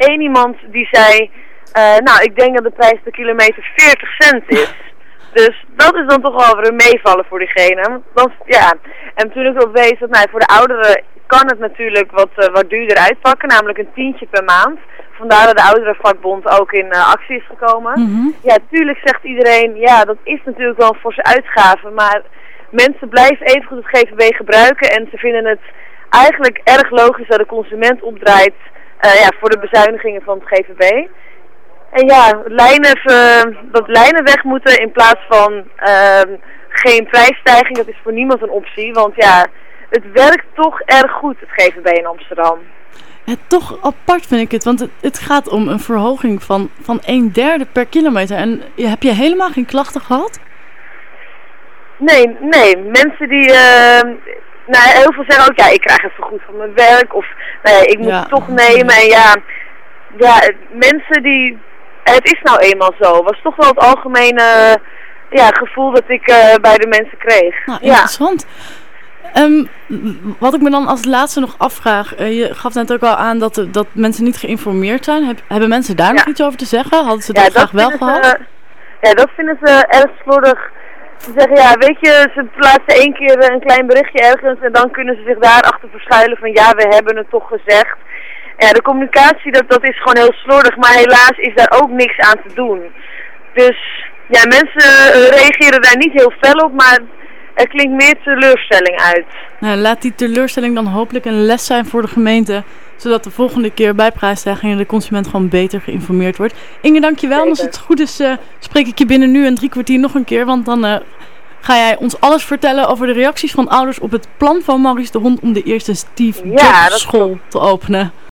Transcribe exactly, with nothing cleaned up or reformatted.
één iemand die zei, uh, nou ik denk dat de prijs per kilometer veertig cent is. Dus dat is dan toch wel weer een meevallen voor diegene. Want, ja. En toen ik erop wees dat nou, voor de ouderen kan het natuurlijk wat, uh, wat duurder uitpakken, namelijk een tientje per maand. Vandaar dat de ouderenvakbond ook in uh, actie is gekomen. Mm-hmm. Ja, tuurlijk zegt iedereen, ja dat is natuurlijk wel een forse uitgave, maar mensen blijven evengoed het G V B gebruiken en ze vinden het eigenlijk erg logisch dat de consument opdraait uh, ja, voor de bezuinigingen van het G V B. En ja, lijnen, uh, dat lijnen weg moeten in plaats van uh, geen prijsstijging, dat is voor niemand een optie. Want ja, het werkt toch erg goed, het G V B in Amsterdam. Ja, toch apart vind ik het, want het, het gaat om een verhoging van, van een derde per kilometer. En heb je helemaal geen klachten gehad? Nee, nee. Mensen die... Uh, nou, heel veel zeggen ook, ja, ik krijg het vergoed van mijn werk. Of, nou ja, ik moet ja. het toch nemen. En ja, ja, mensen die... Het is nou eenmaal zo. Was toch wel het algemene ja, gevoel dat ik uh, bij de mensen kreeg. Nou, interessant. Ja. Um, wat ik me dan als laatste nog afvraag. Uh, je gaf net ook al aan dat, uh, dat mensen niet geïnformeerd zijn. Heb, hebben mensen daar ja. nog iets over te zeggen? Hadden ze dat, ja, dat graag wel gehad? Ze, ja, dat vinden ze erg slordig. Ze zeggen, ja, weet je, ze plaatsen één keer een klein berichtje ergens en dan kunnen ze zich daarachter verschuilen van ja, we hebben het toch gezegd. Ja, de communicatie, dat, dat is gewoon heel slordig, maar helaas is daar ook niks aan te doen. Dus, ja, mensen uh, reageren daar niet heel fel op, maar er klinkt meer teleurstelling uit. Nou, laat die teleurstelling dan hopelijk een les zijn voor de gemeente, zodat de volgende keer bij prijsstijgingen de consument gewoon beter geïnformeerd wordt. Inge, dankjewel. En als het goed is, uh, spreek ik je binnen nu en drie kwartier nog een keer, want dan uh, ga jij ons alles vertellen over de reacties van ouders op het plan van Maurice de Hond om de eerste Steve Jobs ja, school te openen.